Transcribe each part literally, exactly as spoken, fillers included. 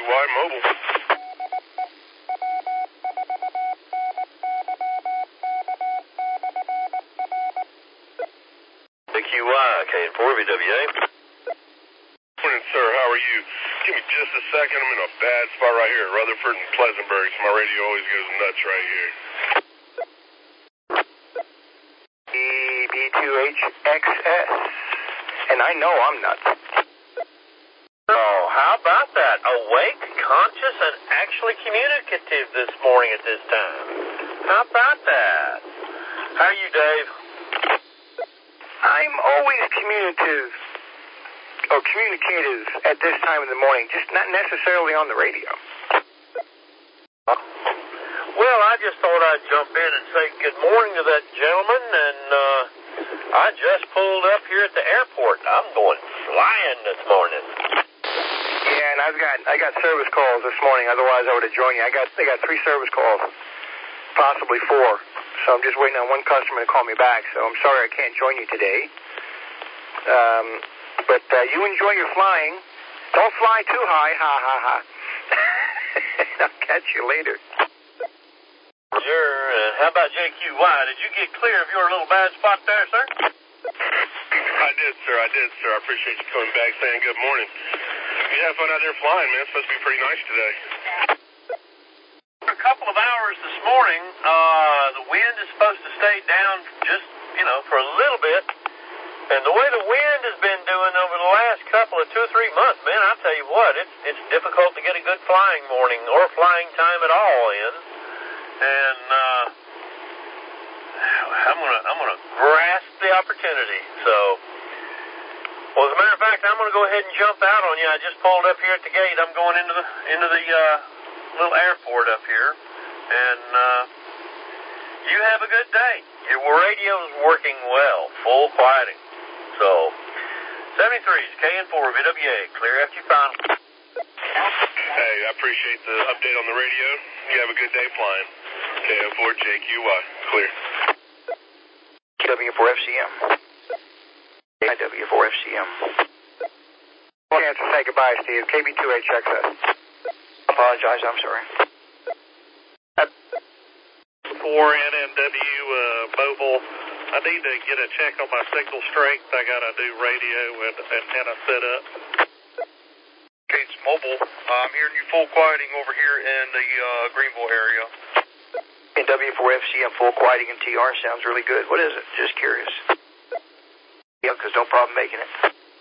Y Mobile. J Q Y, K N four V W A. Morning, sir. How are you? Give me just a second. I'm in a bad spot right here at Rutherford and Pleasantburg, so my radio always goes nuts right here. E B two H X S. And I know I'm nuts. Oh, how about that? Awake, conscious, and actually communicative this morning at this time. How about that? How are you, Dave? I'm always communicative, or communicative at this time in the morning, just not necessarily on the radio. Well, I just thought I'd jump in and say good morning to that gentleman, and uh, I just pulled up here at the airport. I'm going flying this morning. Yeah, and I've got I got service calls this morning. Otherwise, I would have joined you. I got I got three service calls, possibly four. So I'm just waiting on one customer to call me back. So I'm sorry I can't join you today. Um, but uh, you enjoy your flying. Don't fly too high. Ha ha ha. I'll catch you later. Sure. Uh, how about J Q Y? Did you get clear of your little bad spot there, sir? I did, sir. I did, sir. I appreciate you coming back saying good morning. You have fun out there flying, man. It's supposed to be pretty nice today. For a couple of hours this morning, uh, the wind is supposed to stay down just, you know, for a little bit. And the way the wind has been doing over the last couple of two or three months, man, I'll tell you what, it's it's difficult to get a good flying morning or flying time at all in. And uh, I'm gonna I'm gonna grasp the opportunity. So, well, as a matter of fact, I'm gonna go ahead and jump out on you. I just pulled up here at the gate. I'm going into the into the uh, little airport up here, and uh, you have a good day. Your radio's working well, full quieting. So, seventy-threes, K N four V W A, clear after you final. Hey, I appreciate the update on the radio. You have a good day flying. K N four J Q Y, clear. K W four F C M. I W four F C M. Chance to say goodbye, Steve. K B two H X S. Apologize, I'm sorry. four N M W uh, mobile. I need to get a check on my signal strength. I got a new radio and antenna set up. Okay, it's mobile. Uh, I'm hearing you full quieting over here in the uh, Greenville area. In W four F C M, full quieting in T R sounds really good. What is it? Just curious. Yeah, because no problem making it.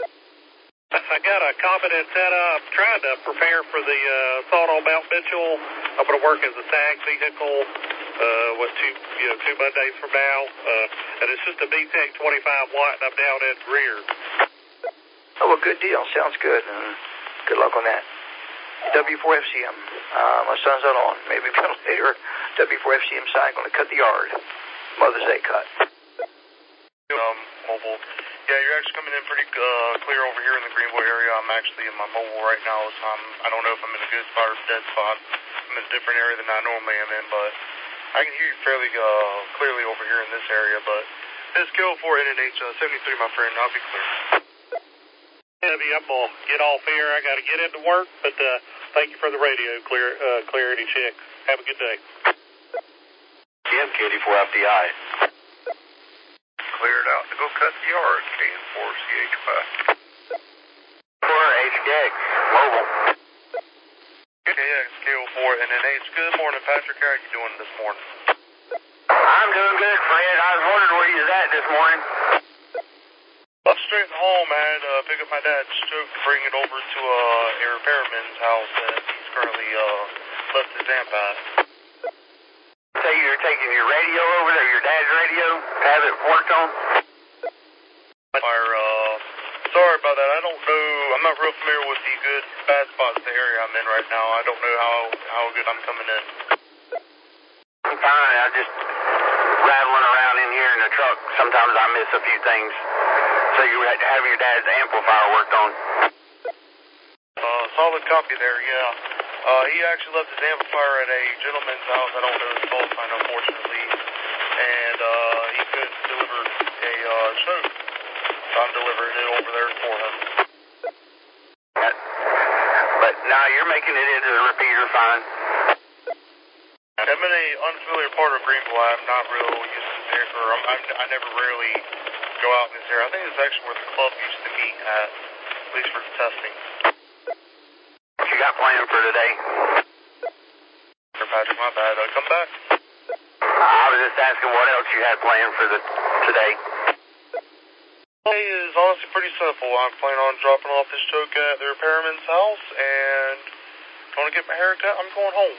I got a common antenna. I'm trying to prepare for the uh, assault on Mount Mitchell. I'm going to work as a tag vehicle uh, with two, you know, two Mondays from now. Uh, and it's just a B TEC twenty-five watt, and I'm down at rear. Oh, well, good deal. Sounds good. Uh, good luck on that. W four F C M. Uh, my son's not on. Maybe a little later. W four F C M side going to cut the yard. Mother's Day cut. Um, mobile. Yeah, you're actually coming in pretty uh, clear over here in the Greenville area. I'm actually in my mobile right now, so I'm, I don't know if I'm in a good spot or a dead spot. I'm in a different area than I normally am in, but I can hear you fairly uh, clearly over here in this area. But this K O four N N H uh, seventy-three, my friend, I'll be clear. Heavy, I'm going to get off here. I got to get into work, but uh, thank you for the radio clear uh, clarity check. Have a good day. Again, K D four F D I. Cleared out to go cut the yard, K N four C H five. four H K X, mobile. K X, K O four N N H. Good morning, Patrick. How are you doing this morning? I'm doing good, Fred. I was wondering where you was at this morning. I'm straight home. I had to uh, pick up my dad's stroke to bring it over to uh, a repairman's house that he's currently uh, left his amp at. So you're taking your radio over there, your dad's radio, to have it worked on? Fire, uh, sorry about that. I don't know. I'm not real familiar with the good, bad spots in the area I'm in right now. I don't know how, how good I'm coming in. I'm fine. I just rattling around in here in the truck. Sometimes I miss a few things. So you had to have your dad's amplifier worked on? Uh, solid copy there, yeah. Uh, he actually left his amplifier at a gentleman's house. I don't know his call sign, unfortunately. And, uh, he could deliver a, uh, stroke. So I'm delivering it over there for him. But But no, you're making it into the repeater fine. I'm in a unfamiliar part of Greenville. I'm not real used to this area, or I'm, I'm, I never rarely go out in this area. I think it's actually where the club used to meet at, at least for the testing. What you got planned for today? Sir Patrick, my bad. Uh, come back. I was just asking what else you had planned for the today. Today is honestly pretty simple. I'm planning on dropping off this choke at the repairman's house, and going to get my hair cut. I'm going home.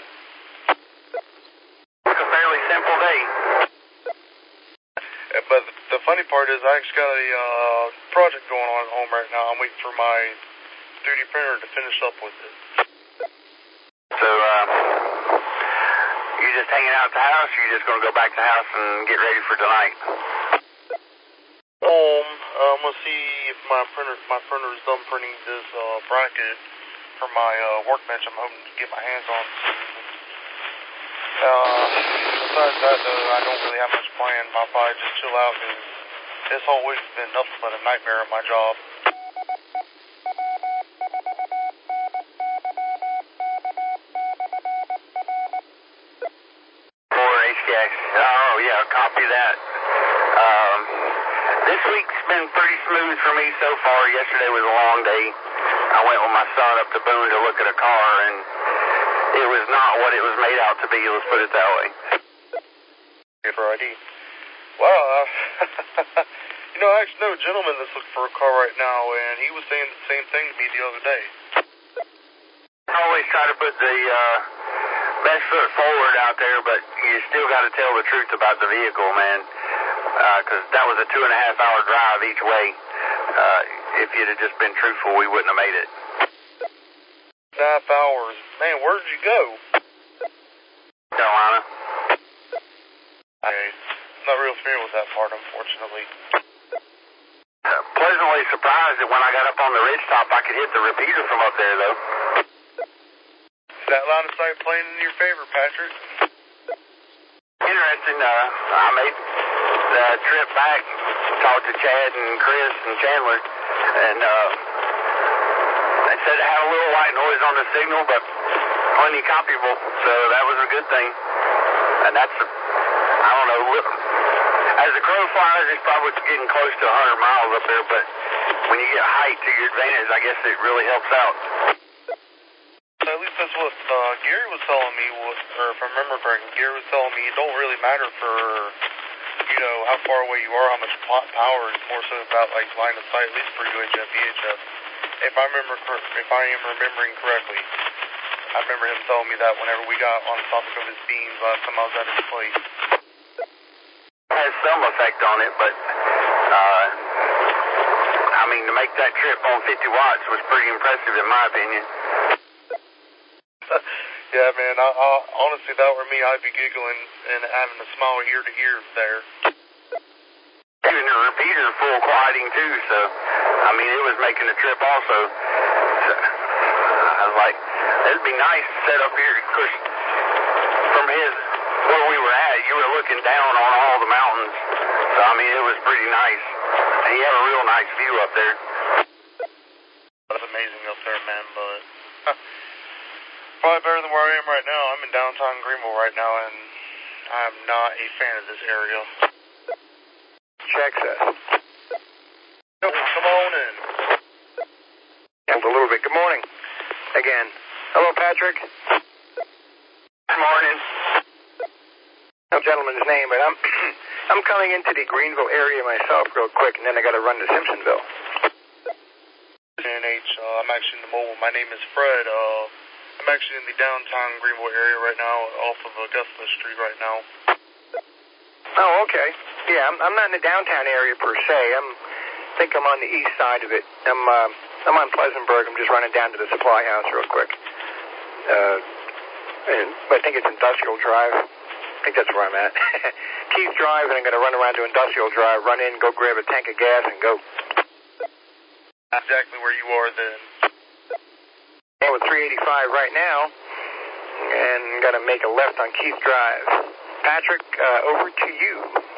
It's a fairly simple day. Yeah, but the funny part is I actually got a uh, project going on at home right now. I'm waiting for my three D printer to finish up with it. So, uh, you just hanging out at the house, or you just going to go back to the house and get ready for tonight? Um, I'm going to see if my printer my printer is done printing this uh, bracket for my uh, workbench. I'm hoping to get my hands on soon. Uh, besides that, though, I don't really have much planned. I'll probably just chill out because this whole week's been nothing but a nightmare at my job. For H K X. Oh, yeah, copy that. Um, this week's been pretty smooth for me so far. Yesterday was a long day. I went with my son up to Boone to look at a car, and it was not what it was made out to be, let's put it that way. Good for I D. Well, uh, you know, I actually know a gentleman that's looking for a car right now, and he was saying the same thing to me the other day. I always try to put the uh, best foot forward out there, but you still got to tell the truth about the vehicle, man, because uh, that was a two and a half hour drive each way. Uh, if you'd have just been truthful, we wouldn't have made it. Half hours. Man, where did you go? Carolina. Okay. I'm not real familiar with that part, unfortunately. Uh, pleasantly surprised that when I got up on the ridge top, I could hit the repeater from up there, though. Is that line of sight playing in your favor, Patrick? Interesting. Uh, I made the trip back, talked to Chad and Chris and Chandler, and uh, they said it had a little white noise on the signal, but plenty copyable, so that was a good thing. And that's, a, I don't know, as the crow flies, it's probably getting close to one hundred miles up there, but when you get height to your advantage, I guess it really helps out. At least that's what uh, Gary was telling me, was, or if I remember correctly, Gary was telling me it don't really matter for, you know, how far away you are, how much power. It's more so about, like, line of sight, at least for U H F, V H F. If I remember, if I am remembering correctly, I remember him telling me that whenever we got on the topic of his beams last time I was at his place. It has some effect on it, but, uh, I mean, to make that trip on fifty watts was pretty impressive in my opinion. Yeah, man, I, I, honestly, if that were me, I'd be giggling and having a smile ear to ear there. Even the repeater full quieting too, so, I mean, it was making the trip also. So, I was like, it'd be nice to set up here. Of course, from his, where we were at, you were looking down on all the mountains. So, I mean, it was pretty nice. And you have a real nice view up there. That's amazing up there, man, but huh, probably better than where I am right now. I'm in downtown Greenville right now, and I'm not a fan of this area. Check that. Come on in. Hold a little bit. Good morning. Again. Hello, Patrick. Good morning. No gentleman's name, but I'm I'm coming into the Greenville area myself real quick, and then I got to run to Simpsonville. N H, uh, I'm actually in the mobile. My name is Fred. Uh, I'm actually in the downtown Greenville area right now, off of Augusta Street right now. Oh, okay. Yeah, I'm, I'm not in the downtown area per se. I'm, I think I'm on the east side of it. I'm, uh, I'm on Pleasantburg. I'm just running down to the supply house real quick. Uh, and I think it's Industrial Drive. I think that's where I'm at. Keith Drive, and I'm going to run around to Industrial Drive, run in, go grab a tank of gas, and go. Exactly where you are then. And with three eighty-five right now, and got to make a left on Keith Drive. Patrick, uh, over to you.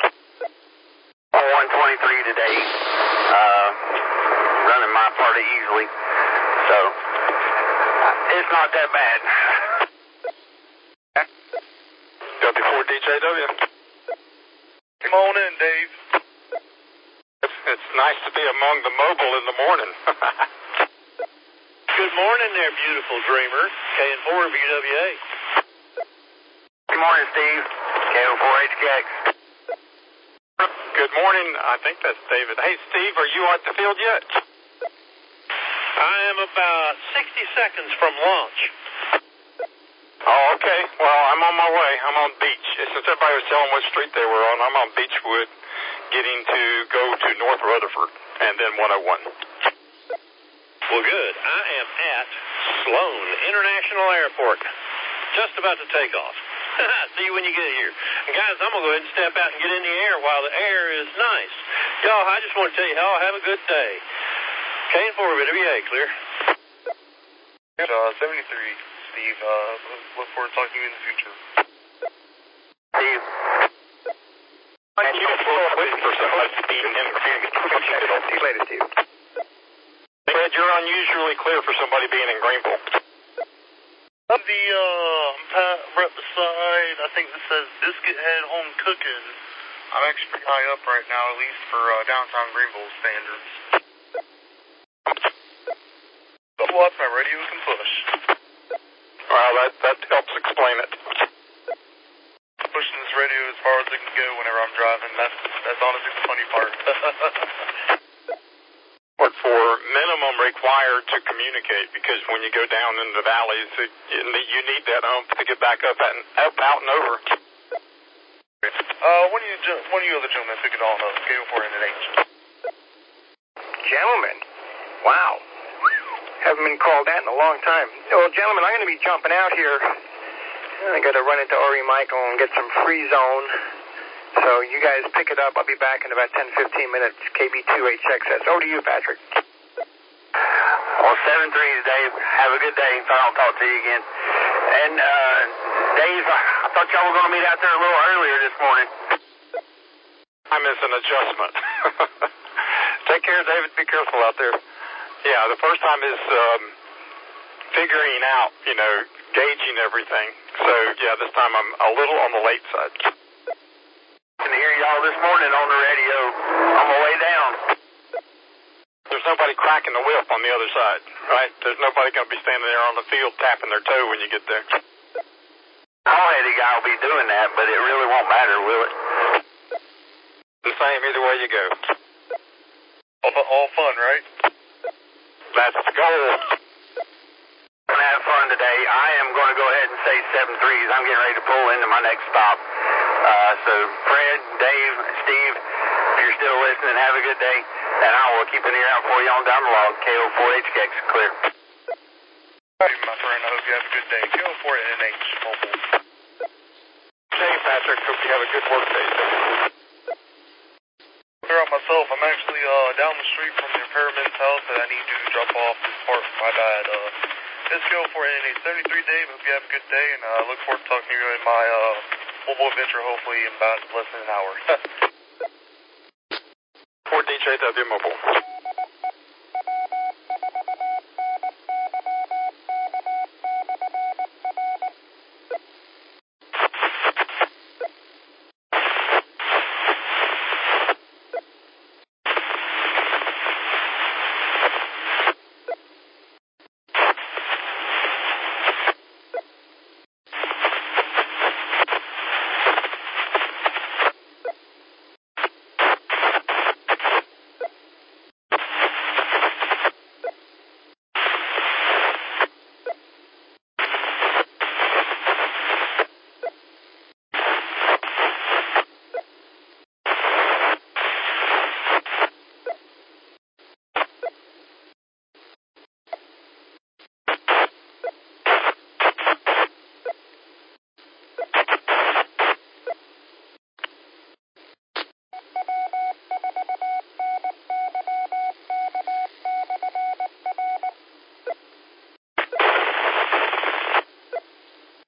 one twenty-three today, uh, running my party easily. So, It's not that bad. W four D J W. Come on in, Dave. It's, it's nice to be among the mobile in the morning. Good morning there, beautiful dreamer. K N four V W A. Good morning, Steve. K O four H K X. Good morning. I think that's David. Hey, Steve, are you at the field yet? I am about sixty seconds from launch. Oh, okay. Well, I'm on my way. I'm on Beach. Since everybody was telling what street they were on, I'm on Beechwood, getting to go to North Rutherford, and then one oh one. Well, good. I am at Sloan International Airport. Just about to take off. See you when you get here. And guys, I'm going to go ahead and step out and get in the air while the air is nice. Y'all, I just want to tell you, y'all have a good day. K N four V W A, clear. Uh, seventy-three, Steve. Uh, look forward to talking to you in the future. Steve. And you are waiting for somebody to be in the See you later, Steve. Fred, you're unusually clear for somebody being in Greenville. On the, uh, Pat, right beside, I think this says Biscuit Head Home Cooking. I'm actually pretty high up right now, at least for uh, downtown Greenville standards. Double up, my radio can push. Well, that, that helps explain it. Pushing this radio as far as it can go whenever I'm driving. That's, that's honestly the funny part. But for minimum required to communicate, because when you go down in the valleys, it, you, you need that ump to get back up and up, out and over. Uh, one of you, one of you other gentlemen took it on a scale for N and H. Gentlemen. Wow. Haven't been called that in a long time. Well, gentlemen, I'm going to be jumping out here. I got to run into Ori Michael and get some free zone. So you guys pick it up. I'll be back in about ten, fifteen minutes. K B two H X S. Over to you, Patrick. Well, seven three, Dave. Have a good day if I don't talk to you again. And, uh, Dave, I thought y'all were going to meet out there a little earlier this morning. Time is an adjustment. Take care, David. Be careful out there. Yeah, the first time is um, figuring out, you know, gauging everything. So, yeah, this time I'm a little on the late side. I can hear y'all this morning on the radio on my way down. There's nobody cracking the whip on the other side, right? There's nobody going to be standing there on the field tapping their toe when you get there. All-headed guy will be doing that, but it really won't matter, will it? The same either way you go. All, all fun, right? That's the goal. I'm going to have fun today. I am going to go ahead and say seven threes. I'm getting ready to pull into my next stop. Uh, so, Fred, Dave, Steve, if you're still listening, have a good day. And I will keep an ear out for you on down the log. K O four H K X, clear. Hey, my friend, I hope you have a good day. K O four N H, mobile. Hey, Patrick, hope you have a good work day. Clear out myself. I'm actually uh, down the street from the repairman's house that I need to drop off this part. My bad. Uh, this K O four N H seventy-three, Dave. Hope you have a good day, and I uh, look forward to talking to you in my uh, mobile adventure, hopefully in about less than an hour. four D J W Mobile.